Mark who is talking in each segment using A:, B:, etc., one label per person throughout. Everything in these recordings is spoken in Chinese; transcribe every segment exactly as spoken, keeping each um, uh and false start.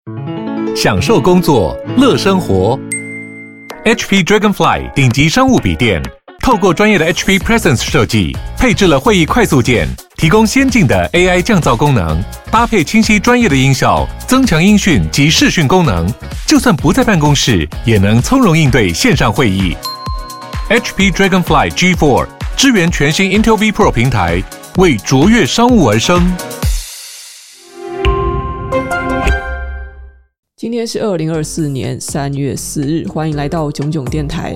A: 享受工作，乐生活。H P Dragonfly 顶级商务笔电，透过专业的 H P Presence 设计，配置了会议快速键，提供先进的 A I 降噪功能，搭配清晰专业的音效，增强音讯及视讯功能，就算不在办公室，也能从容应对线上会议。H P Dragonfly G 四 支援全新 Intel V Pro 平台，为卓越商务而生。
B: 今天是二零二四年三月四日，欢迎来到囧囧电台。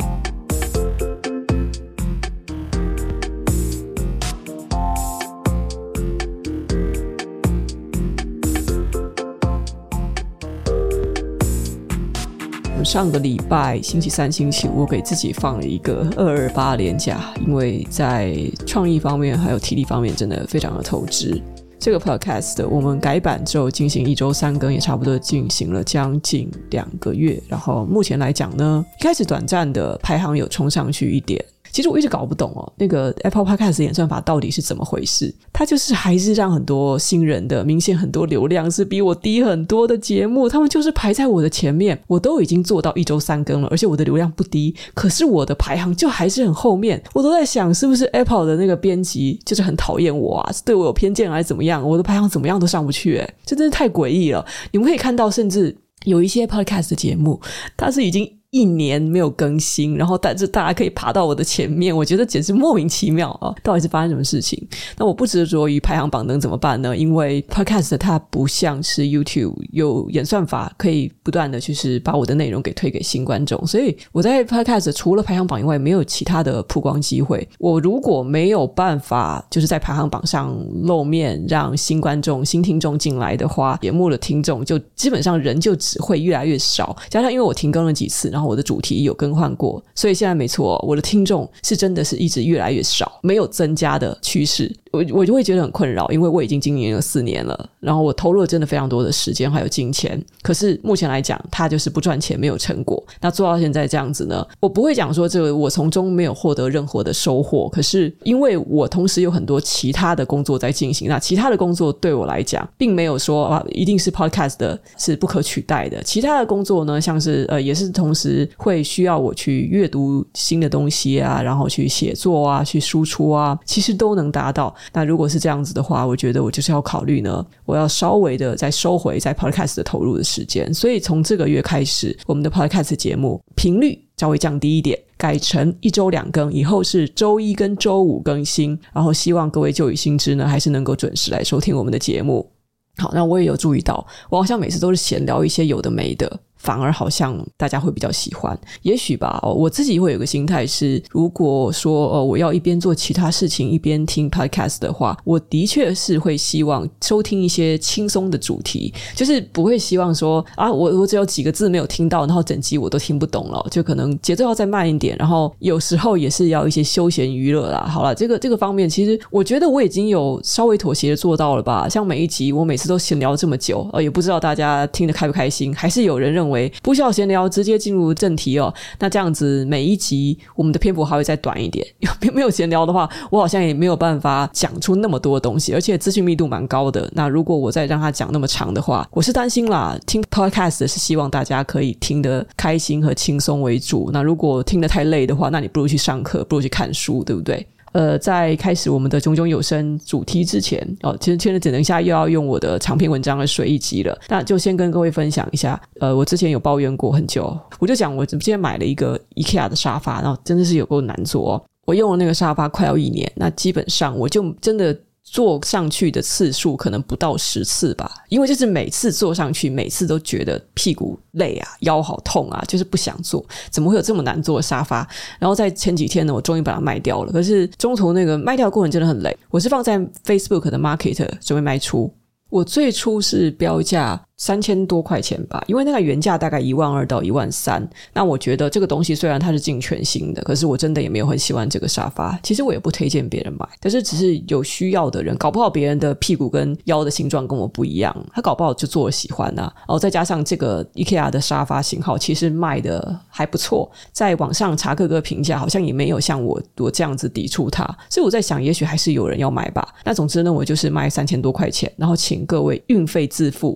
B: 上个礼拜星期三星期五我给自己放了一个二二八连假，因为在创意方面还有体力方面真的非常的透支。这个 podcast 我们改版之后进行一周三更，也差不多进行了将近两个月，然后目前来讲呢，一开始短暂的排行有冲上去一点。其实我一直搞不懂哦，那个 Apple Podcast 演算法到底是怎么回事？它就是还是让很多新人的明显很多流量是比我低很多的节目，他们就是排在我的前面。我都已经做到一周三更了，而且我的流量不低，可是我的排行就还是很后面。我都在想，是不是 Apple 的那个编辑就是很讨厌我啊？是对我有偏见还是怎么样？我的排行怎么样都上不去，诶，这真的太诡异了。你们可以看到，甚至有一些 Podcast 的节目，它是已经一年没有更新，然后但是大家可以爬到我的前面，我觉得简直莫名其妙啊！到底是发生什么事情？那我不执着于排行榜能怎么办呢？因为 Podcast 它不像是 YouTube 有演算法可以不断的就是把我的内容给推给新观众，所以我在 Podcast 除了排行榜以外没有其他的曝光机会。我如果没有办法就是在排行榜上露面，让新观众新听众进来的话，节目的听众就基本上人就只会越来越少，加上因为我停更了几次，然后我的主题有更换过，所以现在没错，我的听众是真的是一直越来越少，没有增加的趋势。我我就会觉得很困扰，因为我已经经营了四年了，然后我投入了真的非常多的时间还有金钱，可是目前来讲它就是不赚钱，没有成果。那做到现在这样子呢，我不会讲说这个我从中没有获得任何的收获，可是因为我同时有很多其他的工作在进行，那其他的工作对我来讲并没有说、啊、一定是 podcast 的是不可取代的，其他的工作呢像是呃也是同时会需要我去阅读新的东西啊，然后去写作啊，去输出啊，其实都能达到。那如果是这样子的话，我觉得我就是要考虑呢，我要稍微的再收回在 podcast 的投入的时间。所以从这个月开始，我们的 podcast 节目频率稍微降低一点，改成一周两更，以后是周一跟周五更新，然后希望各位旧与新知呢还是能够准时来收听我们的节目。好，那我也有注意到，我好像每次都是闲聊一些有的没的，反而好像大家会比较喜欢。也许吧、哦、我自己会有个心态是，如果说、哦、我要一边做其他事情一边听 podcast 的话，我的确是会希望收听一些轻松的主题，就是不会希望说啊，我我只有几个字没有听到，然后整集我都听不懂了，就可能节奏要再慢一点，然后有时候也是要一些休闲娱乐啦。好了，这个这个方面其实我觉得我已经有稍微妥协做到了吧。像每一集我每次都闲聊这么久、呃、也不知道大家听得开不开心，还是有人认为不需要闲聊，直接进入正题哦。那这样子每一集我们的篇幅还会再短一点，没有闲聊的话，我好像也没有办法讲出那么多东西，而且资讯密度蛮高的。那如果我再让他讲那么长的话，我是担心啦，听 podcast 是希望大家可以听得开心和轻松为主。那如果听得太累的话，那你不如去上课，不如去看书，对不对？呃，在开始我们的炯炯有声主题之前哦，其实现在等一下又要用我的长篇文章的水一集了，那就先跟各位分享一下。呃，我之前有抱怨过很久，我就讲我今天买了一个 IKEA 的沙发，然后真的是有够难坐哦。我用了那个沙发快要一年，那基本上我就真的坐上去的次数可能不到十次吧，因为就是每次坐上去每次都觉得屁股累啊，腰好痛啊，就是不想坐，怎么会有这么难坐的沙发。然后在前几天呢，我终于把它卖掉了，可是中途那个卖掉的过程真的很累。我是放在 Facebook 的 Market 准备卖出，我最初是标价三千多块钱吧，因为那个原价大概一万二到一万三。那我觉得这个东西虽然它是进全新的，可是我真的也没有很喜欢这个沙发。其实我也不推荐别人买，但是只是有需要的人，搞不好别人的屁股跟腰的形状跟我不一样，他搞不好就做了喜欢啊。然后再加上这个 IKEA 的沙发型号其实卖的还不错，在网上查各个评价好像也没有像我我这样子抵触它，所以我在想也许还是有人要买吧。那总之呢，我就是卖三千多块钱，然后请各位运费自付。一开始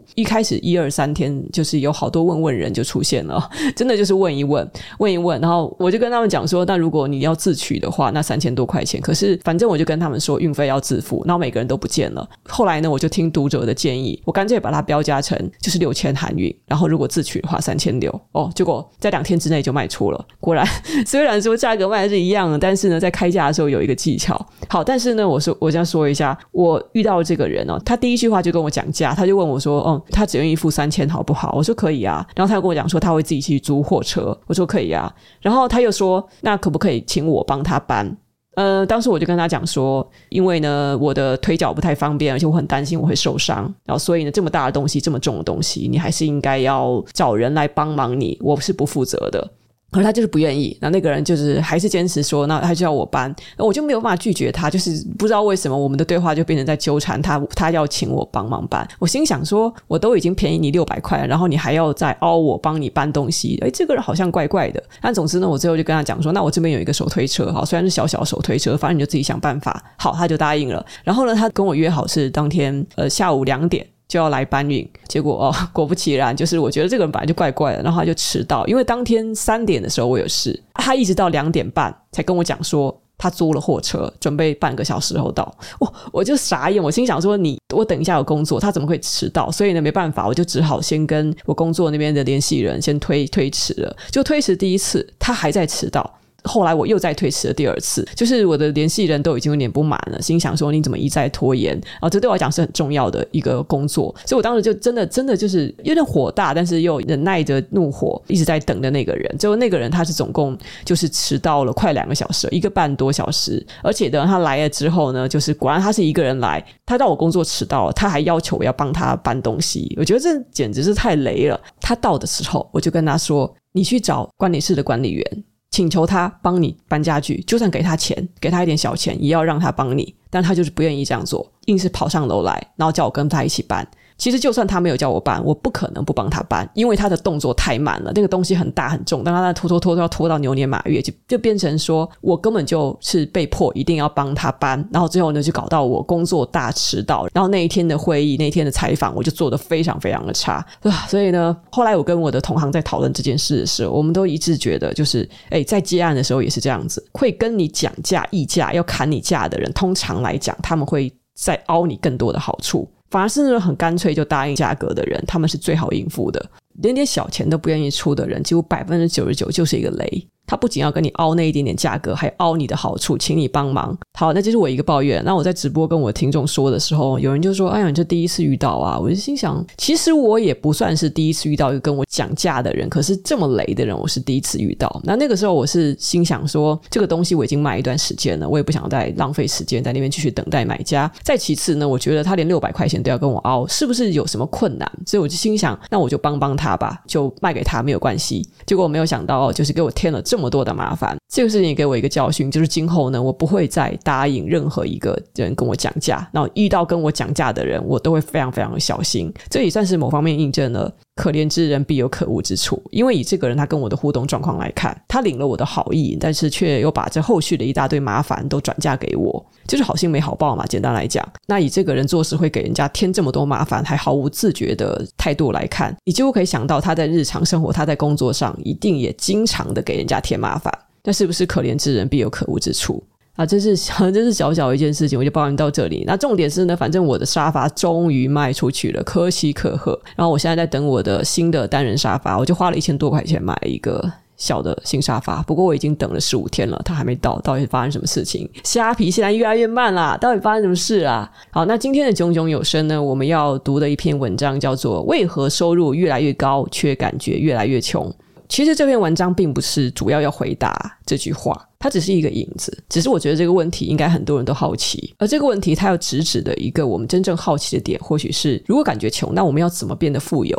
B: 始一二三天就是有好多问问人就出现了，真的就是问一问问一问，然后我就跟他们讲说，那如果你要自取的话，那三千多块钱，可是反正我就跟他们说运费要自付，然后每个人都不见了。后来呢，我就听读者的建议，我干脆把它标价成就是六千韩运，然后如果自取的话三千六，哦，结果在两天之内就卖出了。果然虽然说价格卖的是一样的，但是呢在开价的时候有一个技巧。好，但是呢我说我这样说一下，我遇到这个人哦，他第一句话就跟我讲价，他就问我说哦，他只愿意付三千好不好？我说可以啊。然后他又跟我讲说他会自己去租货车，我说可以啊。然后他又说那可不可以请我帮他搬？呃，当时我就跟他讲说，因为呢我的腿脚不太方便，而且我很担心我会受伤，然后所以呢这么大的东西这么重的东西你还是应该要找人来帮忙你，我是不负责的。可是他就是不愿意，那那个人就是还是坚持说那他就要我搬，我就没有办法拒绝他，就是不知道为什么我们的对话就变成在纠缠他，他要请我帮忙搬。我心想说我都已经便宜你六百块了，然后你还要再凹我帮你搬东西，诶，这个人好像怪怪的。但总之呢我最后就跟他讲说，那我这边有一个手推车，好，虽然是小小手推车，反正你就自己想办法。好，他就答应了。然后呢他跟我约好是当天呃下午两点就要来搬运，结果哦，果不其然，就是我觉得这个人本来就怪怪的，然后他就迟到，因为当天三点的时候我有事，他一直到两点半才跟我讲说他租了货车，准备半个小时后到。哦，我就傻眼，我心想说你我等一下有工作，他怎么会迟到？所以呢没办法，我就只好先跟我工作那边的联系人先推推迟了，就推迟第一次他还在迟到。后来我又再推迟了第二次，就是我的联系人都已经有点不满了，心想说你怎么一再拖延啊？这对我来讲是很重要的一个工作，所以我当时就真的真的就是有点火大，但是又忍耐着怒火一直在等的那个人。最后那个人他是总共就是迟到了快两个小时，一个半多小时，而且等他来了之后呢，就是果然他是一个人来，他到我工作迟到了，他还要求我要帮他搬东西，我觉得这简直是太雷了。他到的时候我就跟他说，你去找管理室的管理员，请求他帮你搬家具，就算给他钱，给他一点小钱，也要让他帮你。但他就是不愿意这样做，硬是跑上楼来，然后叫我跟他一起搬。其实就算他没有叫我搬，我不可能不帮他搬，因为他的动作太慢了，那个东西很大很重，但他在拖拖拖都要拖到牛年马月，就就变成说我根本就是被迫一定要帮他搬。然后最后呢就搞到我工作大迟到，然后那一天的会议，那一天的采访我就做得非常非常的差。所以呢后来我跟我的同行在讨论这件事的时候，我们都一致觉得就是诶，在接案的时候也是这样子，会跟你讲价议价要砍你价的人，通常来讲他们会再凹你更多的好处，反而是那种很干脆就答应价格的人，他们是最好应付的。连点小钱都不愿意出的人，几乎 百分之九十九 就是一个雷。他不仅要跟你凹那一点点价格，还凹你的好处，请你帮忙。好，那这是我一个抱怨。那我在直播跟我听众说的时候，有人就说哎呀你这第一次遇到啊，我就心想其实我也不算是第一次遇到一个跟我讲价的人，可是这么雷的人我是第一次遇到。那那个时候我是心想说这个东西我已经卖一段时间了，我也不想再浪费时间在那边继续等待买家。再其次呢，我觉得他连六百块钱都要跟我凹，是不是有什么困难？所以我就心想那我就帮帮他吧，就卖给他没有关系。结果我没有想到就是给我添了这么多的麻烦。这个事情给我一个教训，就是今后呢我不会再答应任何一个人跟我讲价，然后遇到跟我讲价的人我都会非常非常的小心。这也算是某方面印证了可怜之人必有可恶之处，因为以这个人他跟我的互动状况来看，他领了我的好意，但是却又把这后续的一大堆麻烦都转嫁给我，就是好心没好报嘛，简单来讲。那以这个人做事会给人家添这么多麻烦还毫无自觉的态度来看，你几乎可以想到他在日常生活他在工作上一定也经常的给人家添麻烦。那是不是可怜之人必有可恶之处啊？这是这是小小一件事情，我就抱怨到这里。那重点是呢，反正我的沙发终于卖出去了，可喜可贺。然后我现在在等我的新的单人沙发，我就花了一千多块钱买了一个小的新沙发，不过我已经等了十五天了，它还没到，到底发生什么事情？虾皮现在越来越慢啦，到底发生什么事啊？好，那今天的炯炯有声呢，我们要读的一篇文章叫做为何收入越来越高却感觉越来越穷。其实这篇文章并不是主要要回答这句话，它只是一个引子，只是我觉得这个问题应该很多人都好奇，而这个问题它要直指的一个我们真正好奇的点，或许是如果感觉穷，那我们要怎么变得富有？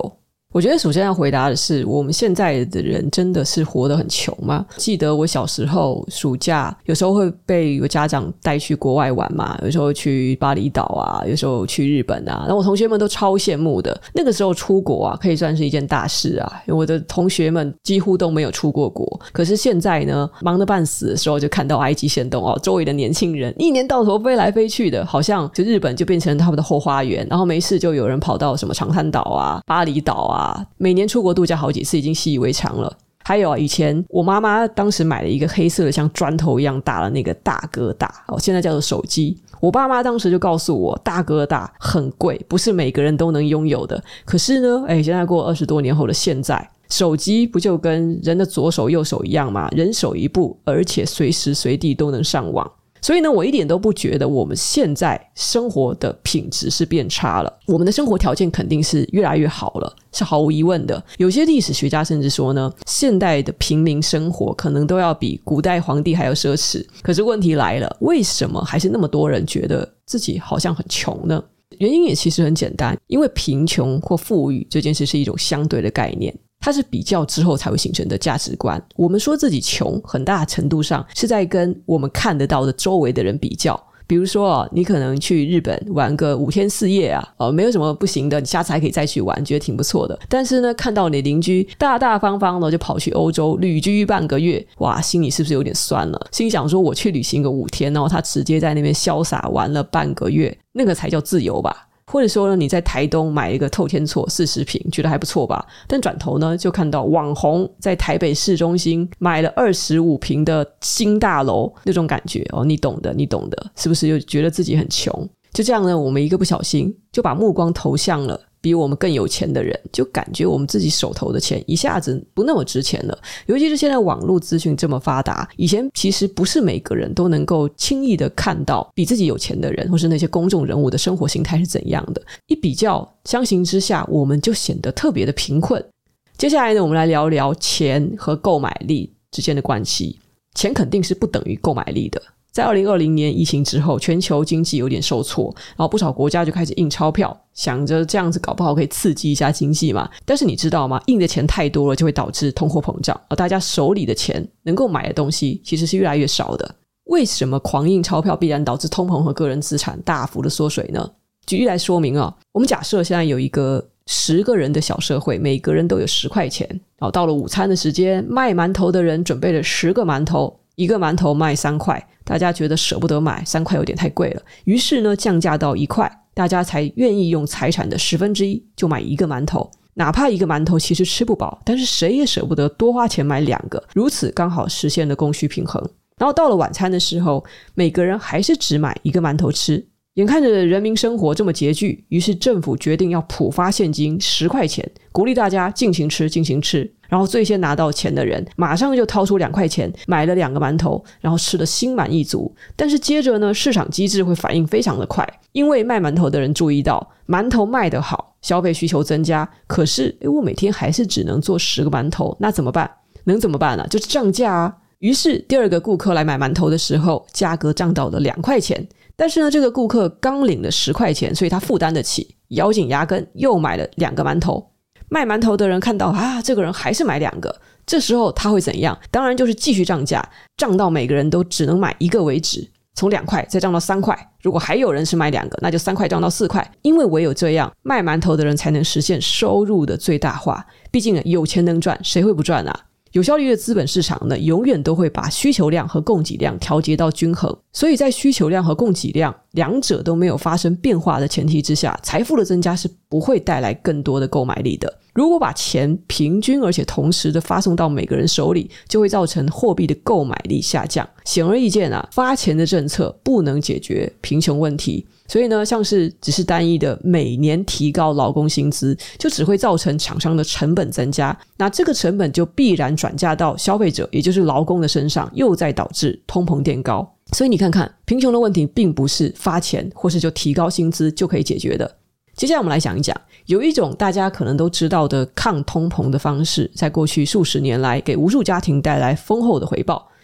B: 我觉得首先要回答的是，我们现在的人真的是活得很穷吗？记得我小时候暑假有时候会被有家长带去国外玩嘛，有时候去巴厘岛啊，有时候去日本啊，然后我同学们都超羡慕的。那个时候出国啊可以算是一件大事啊，因为我的同学们几乎都没有出过国。可是现在呢，忙得半死的时候就看到 I G 限动哦，周围的年轻人一年到头飞来飞去的，好像就日本就变成他们的后花园，然后没事就有人跑到什么长滩岛啊、巴厘岛啊，每年出国度假好几次已经习以为常了。还有啊，以前我妈妈当时买了一个黑色的像砖头一样大的那个大哥大，哦，现在叫做手机。我爸妈当时就告诉我，大哥大很贵，不是每个人都能拥有的。可是呢，哎，现在过二十多年后的现在，手机不就跟人的左手右手一样吗？人手一部，而且随时随地都能上网。所以呢，我一点都不觉得我们现在生活的品质是变差了，我们的生活条件肯定是越来越好了，是毫无疑问的。有些历史学家甚至说呢，现代的平民生活可能都要比古代皇帝还要奢侈。可是问题来了，为什么还是那么多人觉得自己好像很穷呢？原因也其实很简单，因为贫穷或富裕这件事是一种相对的概念，它是比较之后才会形成的价值观。我们说自己穷，很大程度上是在跟我们看得到的周围的人比较。比如说啊，你可能去日本玩个五天四夜啊，呃，没有什么不行的，你下次还可以再去玩，觉得挺不错的。但是呢，看到你邻居大大方方的就跑去欧洲旅居半个月，哇，心里是不是有点酸了？心想说我去旅行个五天，然后他直接在那边潇洒玩了半个月，那个才叫自由吧。或者说呢，你在台东买一个透天厝四十坪，觉得还不错吧？但转头呢，就看到网红在台北市中心买了二十五坪的新大楼，那种感觉哦，你懂的，你懂的，是不是又觉得自己很穷？就这样呢，我们一个不小心就把目光投向了比我们更有钱的人，就感觉我们自己手头的钱一下子不那么值钱了。尤其是现在网络资讯这么发达，以前其实不是每个人都能够轻易的看到比自己有钱的人或是那些公众人物的生活形态是怎样的，一比较相形之下，我们就显得特别的贫困。接下来呢，我们来聊聊钱和购买力之间的关系。钱肯定是不等于购买力的。在二零二零年疫情之后，全球经济有点受挫，然后不少国家就开始印钞票，想着这样子搞不好可以刺激一下经济嘛。但是你知道吗？印的钱太多了就会导致通货膨胀，而大家手里的钱能够买的东西其实是越来越少的。为什么狂印钞票必然导致通膨和个人资产大幅的缩水呢？举例来说明啊，我们假设现在有一个十个人的小社会，每个人都有十块钱，然后到了午餐的时间，卖馒头的人准备了十个馒头，一个馒头卖三块，大家觉得舍不得买，三块有点太贵了，于是呢降价到一块，大家才愿意用财产的十分之一就买一个馒头。哪怕一个馒头其实吃不饱，但是谁也舍不得多花钱买两个，如此刚好实现了供需平衡。然后到了晚餐的时候，每个人还是只买一个馒头吃。眼看着人民生活这么拮据，于是政府决定要普发现金十块钱，鼓励大家尽情吃尽情吃。然后最先拿到钱的人马上就掏出两块钱买了两个馒头，然后吃得心满意足。但是接着呢，市场机制会反应非常的快，因为卖馒头的人注意到馒头卖得好，消费需求增加，可是诶我每天还是只能做十个馒头，那怎么办？能怎么办呢？就是涨价啊。于是第二个顾客来买馒头的时候，价格涨到了两块钱，但是呢，这个顾客刚领了十块钱，所以他负担得起，咬紧牙根又买了两个馒头。卖馒头的人看到啊，这个人还是买两个，这时候他会怎样？当然就是继续涨价，涨到每个人都只能买一个为止，从两块再涨到三块。如果还有人是买两个，那就三块涨到四块，因为唯有这样，卖馒头的人才能实现收入的最大化。毕竟有钱能赚，谁会不赚啊？有效率的资本市场呢，永远都会把需求量和供给量调节到均衡，所以在需求量和供给量两者都没有发生变化的前提之下，财富的增加是不会带来更多的购买力的。如果把钱平均而且同时的发送到每个人手里，就会造成货币的购买力下降。显而易见啊，发钱的政策不能解决贫穷问题。所以呢，像是只是单一的每年提高劳工薪资，就只会造成厂商的成本增加，那这个成本就必然转嫁到消费者，也就是劳工的身上，又再导致通膨垫高。所以你看看，贫穷的问题并不是发钱或是就提高薪资就可以解决的。接下来我们来讲一讲，有一种大家可能都知道的抗通膨的方式，在过去数十年来给无数家庭带来丰厚的回报。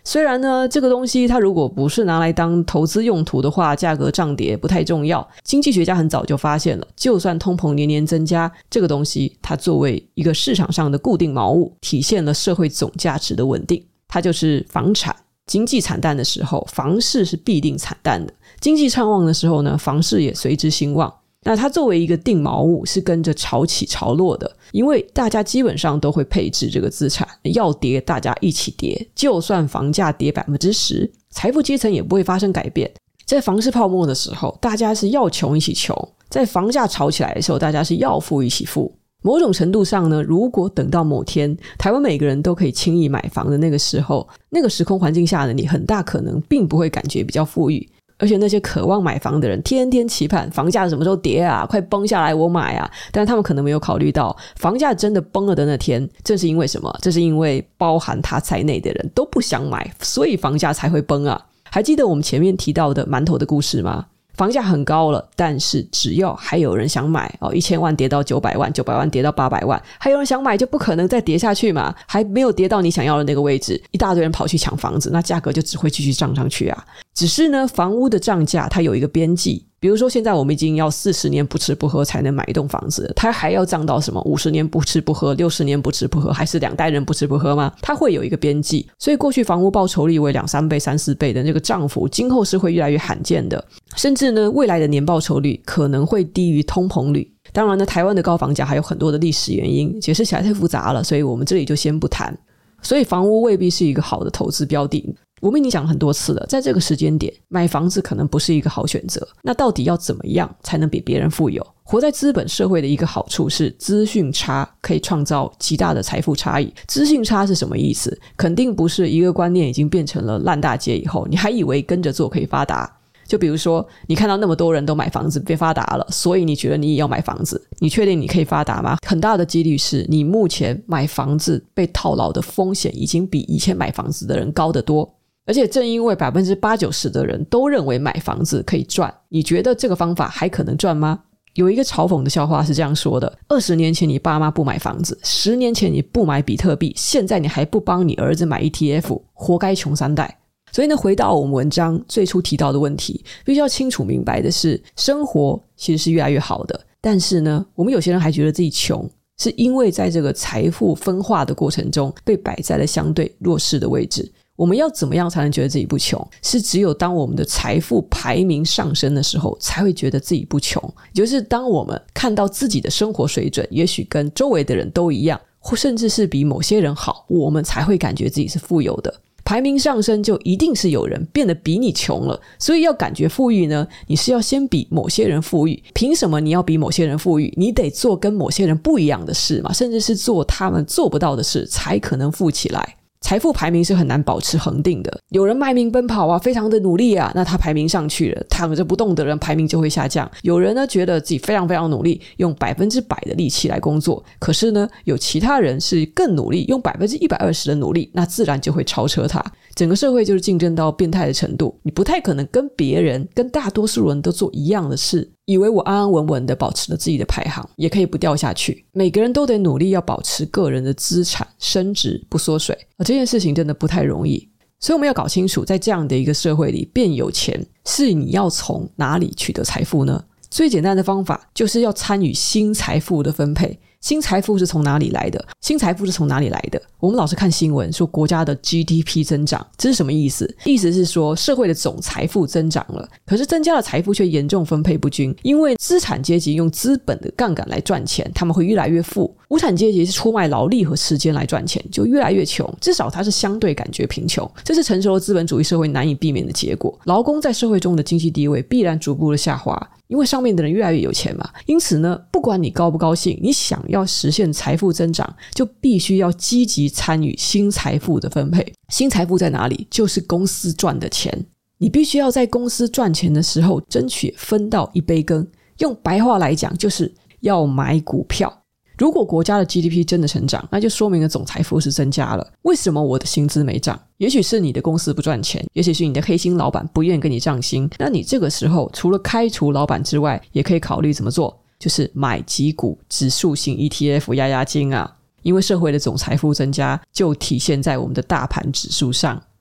B: 虽然呢这个东西它如果不是拿来当投资用途的话，价格涨跌不太重要。经济学家很早就发现了，就算通膨年年增加，这个东西它作为一个市场上的固定锚物，体现了社会总价值的稳定。它就是房产。经济惨淡的时候，房市是必定惨淡的，经济畅旺的时候呢，房市也随之兴旺。那它作为一个定锚物，是跟着潮起潮落的，因为大家基本上都会配置这个资产，要跌大家一起跌，就算房价跌 百分之十， 财富阶层也不会发生改变。在房市泡沫的时候，大家是要穷一起穷，在房价炒起来的时候，大家是要富一起富。某种程度上呢，如果等到某天台湾每个人都可以轻易买房的那个时候，那个时空环境下的你很大可能并不会感觉比较富裕，而且那些渴望买房的人天天期盼房价什么时候跌啊，快崩下来我买啊，但是他们可能没有考虑到房价真的崩了的那天，这是因为什么？这是因为包含他在内的人都不想买，所以房价才会崩啊。还记得我们前面提到的馒头的故事吗？房价很高了，但是只要还有人想买哦，一千万跌到九百万，九百万跌到八百万，还有人想买，就不可能再跌下去嘛。还没有跌到你想要的那个位置，一大堆人跑去抢房子，那价格就只会继续涨上去啊。只是呢，房屋的涨价它有一个边际，比如说现在我们已经要四十年不吃不喝才能买一栋房子，它还要涨到什么五十年不吃不喝，六十年不吃不喝，还是两代人不吃不喝吗？它会有一个边际。所以过去房屋报酬率为两三倍三四倍的那个涨幅，今后是会越来越罕见的，甚至呢未来的年报酬率可能会低于通膨率。当然呢，台湾的高房价还有很多的历史原因，解释起来太复杂了，所以我们这里就先不谈。所以房屋未必是一个好的投资标的，我们已经讲了很多次了，在这个时间点买房子可能不是一个好选择。那到底要怎么样才能比别人富有？活在资本社会的一个好处是资讯差可以创造极大的财富差异。资讯差是什么意思？肯定不是一个观念已经变成了烂大街以后，你还以为跟着做可以发达。就比如说你看到那么多人都买房子被发达了，所以你觉得你也要买房子，你确定你可以发达吗？很大的几率是你目前买房子被套牢的风险已经比以前买房子的人高得多。而且正因为 百分之八九十 的人都认为买房子可以赚，你觉得这个方法还可能赚吗？有一个嘲讽的笑话是这样说的：二十年前你爸妈不买房子，十年前你不买比特币，现在你还不帮你儿子买 E T F， 活该穷三代。所以呢，回到我们文章最初提到的问题，必须要清楚明白的是，生活其实是越来越好的，但是呢，我们有些人还觉得自己穷，是因为在这个财富分化的过程中被摆在了相对弱势的位置。我们要怎么样才能觉得自己不穷？是只有当我们的财富排名上升的时候，才会觉得自己不穷。也就是当我们看到自己的生活水准也许跟周围的人都一样，或甚至是比某些人好，我们才会感觉自己是富有的。排名上升就一定是有人变得比你穷了，所以要感觉富裕呢，你是要先比某些人富裕。凭什么你要比某些人富裕？你得做跟某些人不一样的事嘛，甚至是做他们做不到的事，才可能富起来。财富排名是很难保持恒定的，有人卖命奔跑啊，非常的努力啊，那他排名上去了，躺着不动的人排名就会下降。有人呢觉得自己非常非常努力，用百分之百的力气来工作，可是呢有其他人是更努力，用百分之一百二十的努力，那自然就会超车他。整个社会就是竞争到变态的程度，你不太可能跟别人跟大多数人都做一样的事，以为我安安稳稳的保持了自己的排行，也可以不掉下去。每个人都得努力要保持个人的资产升值不缩水，而这件事情真的不太容易。所以我们要搞清楚，在这样的一个社会里，变有钱是你要从哪里取得财富呢？最简单的方法就是要参与新财富的分配。新财富是从哪里来的？新财富是从哪里来的？我们老是看新闻说国家的 G D P 增长，这是什么意思？意思是说社会的总财富增长了，可是增加的财富却严重分配不均，因为资产阶级用资本的杠杆来赚钱，他们会越来越富；无产阶级是出卖劳力和时间来赚钱，就越来越穷，至少它是相对感觉贫穷。这是成熟的资本主义社会难以避免的结果。劳工在社会中的经济地位必然逐步的下滑，因为上面的人越来越有钱嘛。因此呢，不管你高不高兴，你想要实现财富增长，就必须要积极参与新财富的分配。新财富在哪里？就是公司赚的钱。你必须要在公司赚钱的时候争取分到一杯羹。用白话来讲，就是要买股票。如果国家的 G D P 真的成长，那就说明了总财富是增加了。为什么我的薪资没涨？也许是你的公司不赚钱，也许是你的黑心老板不愿意跟你涨薪。那你这个时候除了开除老板之外，也可以考虑怎么做，就是买几股指数型 E T F 压压惊啊。因为社会的总财富增加就体现在我们的大盘指数上。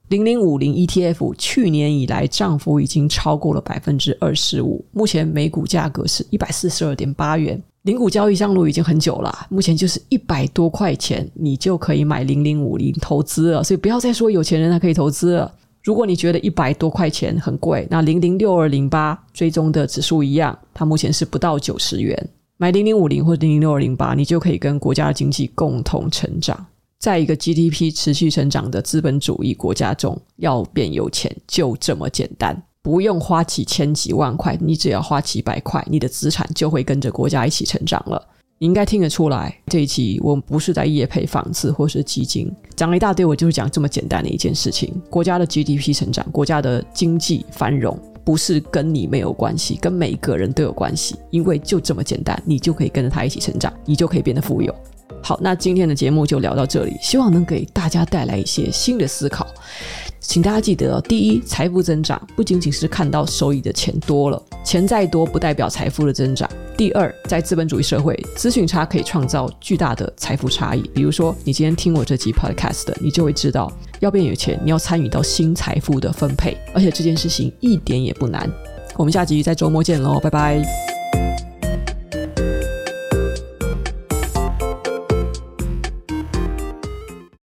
B: 零零五零 E T F 去年以来涨幅已经超过了 百分之二十五， 目前每股价格是 一百四十二点八元，零股交易上路已经很久了，目前就是一百多块钱你就可以买零零五零投资了，所以不要再说有钱人还可以投资了。如果你觉得一百多块钱很贵，那零零六二零八追踪的指数一样，它目前是不到九十元，买零零五零或零零六二零八你就可以跟国家的经济共同成长。在一个 G D P 持续成长的资本主义国家中，要变有钱就这么简单，不用花几千几万块，你只要花几百块，你的资产就会跟着国家一起成长了。你应该听得出来，这一期我们不是在业配房子或是基金，讲了一大堆，我就是讲这么简单的一件事情。国家的 G D P 成长，国家的经济繁荣不是跟你没有关系，跟每个人都有关系，因为就这么简单，你就可以跟着他一起成长，你就可以变得富有。好，那今天的节目就聊到这里，希望能给大家带来一些新的思考。请大家记得，第一，财富增长不仅仅是看到收益的钱多了，钱再多不代表财富的增长。第二，在资本主义社会，资讯差可以创造巨大的财富差异。比如说你今天听我这集 podcast 的，你就会知道要变有钱，你要参与到新财富的分配，而且这件事情一点也不难。我们下集在周末见咯，拜拜。